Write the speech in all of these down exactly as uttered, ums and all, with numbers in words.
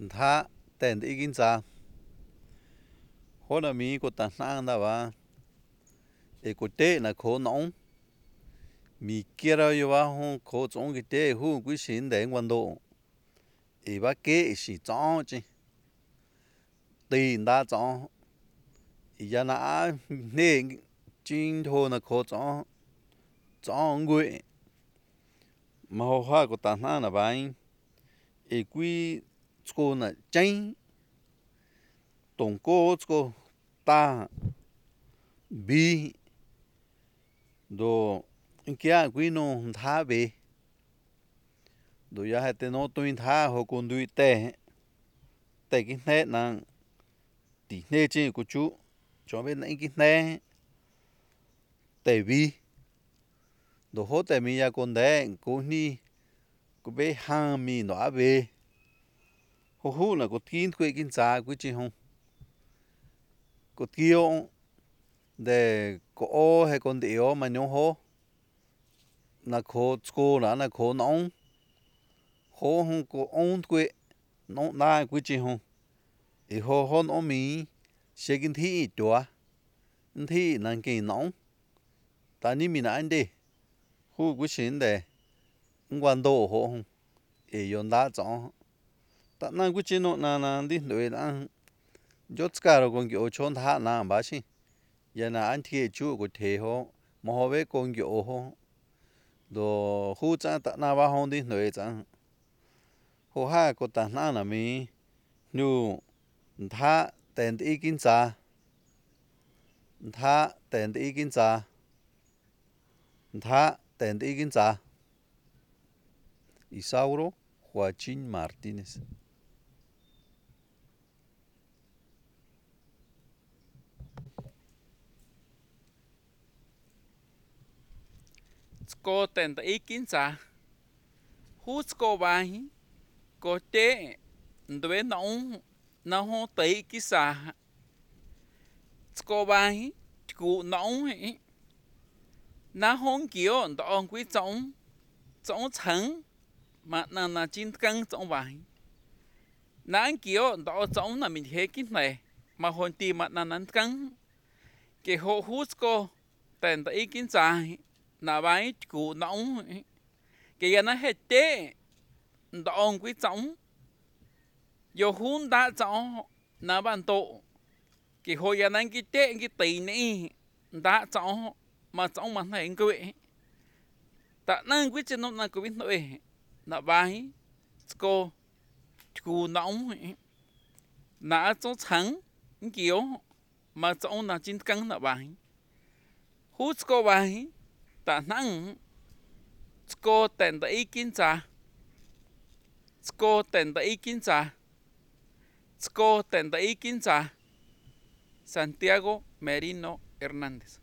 tha tên ý kiến cha hôm nay mi có tận năng đó và e có tệ là khó nóng mi kia ra yêu và hông khó trong cái tệ hu quý xin để quan độ e ba kế sĩ trong chứ tiền đã trong e giờ na nè chính thôi là khó trong trong người mà họ hoa có tận năng là vậy e quý cô là tranh tổng cô cô ta bi đồ kia quý nó thả về đồ ya hay tên nó tôi thả họ còn đuôi tè tè cái nét nè tí nét trên của chú cho bên này cái nét tè vi đồ hốt tè mi ya còn đấy cô ni cô bé hàng mi nó về hô hô là có tin quay kinh giá quý chị không có tiêu để có ô hay còn điều mà nhau hô là khó cô là là khó nóng hô không có ôn quê nóng na quý chị không thì hô hô nó mi sẽ kinh thị chùa thị năng kỳ nóng ta ni mình anh đi hú quý xin để quan độ hô không thì yon đã chọn ta năng quý chị nó na na đi đuổi đang chốt cả rồi còn kiểu chôn thả na bà chị giờ na anh thì chú của thề hô mà họ về còn kiểu hô đồ hú cha ta na ba hông đi đuổi chẳng hô ha có ta na là mi nu thả tên ý kiến cha thả tên ý kiến cha thả tên ý kiến cha Isauro Joaquín Martínez Cô tên ý kiến cha hút cô bài cô tế đối nóng nó hô tế cái xa cô bài cụ nóng nó hôn kiểu đó quý trọng trọng chẳng mà nó là chính căng trọng bài nó kiểu đó trọng là mình thấy cái này mà hôn tìm mà nó nắn căng cái hộ hút cô tên ý kiến cha là bài cụ nóng cái nó hết tế đó quý trọng yo hun đã cho na ban tổ cái hồi giờ này cái tệ cái tỷ này đã cho mà trong mà này cái vậy ta năng quyết chân nó là cái biết nội là bài cô chú nóng đã cho trắng kiểu mà trong là chín căng là bài hút cô bài ta năng cô tên ta ý kiến cha cô tên ta ý kiến cha cô tên ta ý kiến cha Santiago Merino Hernández.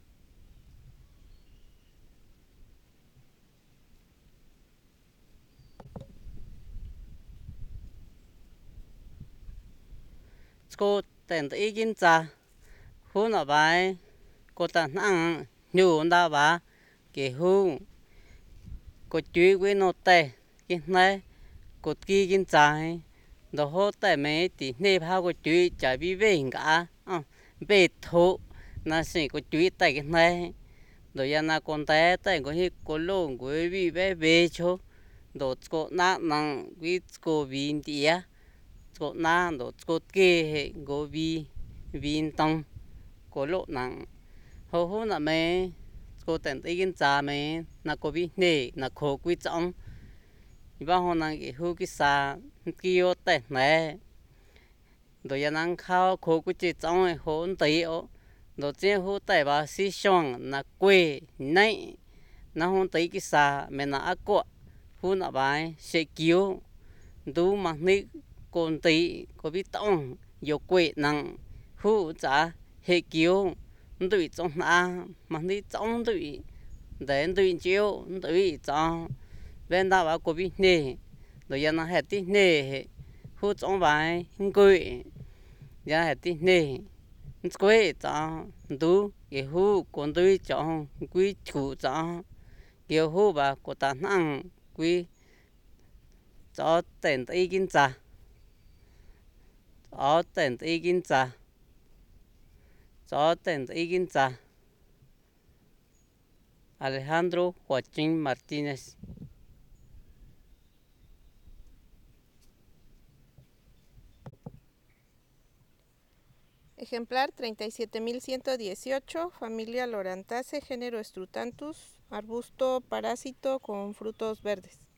Cô tên ý kiến cha hú nó bài cô ta năng nhu đã bà cái hú cô chú với nó tệ cái này cô kí kiến cha đó hốt tệ mấy thì nếp hao cô chú chạy bị về cả về thụ nó sẽ cô chú tệ cái này rồi giờ na con té tệ có hi cô lông cô bị về về chỗ đó cô na năng với cô viên tía cô na đó cô kê cô vi viên tông cô lộ năng hầu hầu là mấy cô tên ý kiến cha mấy là cô vi nè là khổ quý trọng và họ năng cái hưu cái sa kêu tên này rồi giờ năng khao khổ quý chỉ trọng ấy hôn tây ó rồi chỉ hưu tây bà sĩ xong là quê này là hôn tây cái sa mình là ác quả hưu là bài sẽ kêu đủ mà ní con tây có biết tông nhiều quê năng hưu trả hệ kêu tụi trong na mà ní trong tụi đến tụi chiếu tụi trong bên đó bảo có biết nè rồi giờ nó hết tí nè hút trong bài cười giờ hết tí nè cười cho đủ cái hút còn tụi trong quý chủ cho cái hút bà có ta năng quý cho tiền ý kiến cha Ở tên ý kiến trả. Cho tên ý kiến trả. Alejandro Joaquín Martínez. Ejemplar treinta y siete mil ciento dieciocho, familia Lorantaceae, género Strutanthus, arbusto parásito con frutos verdes.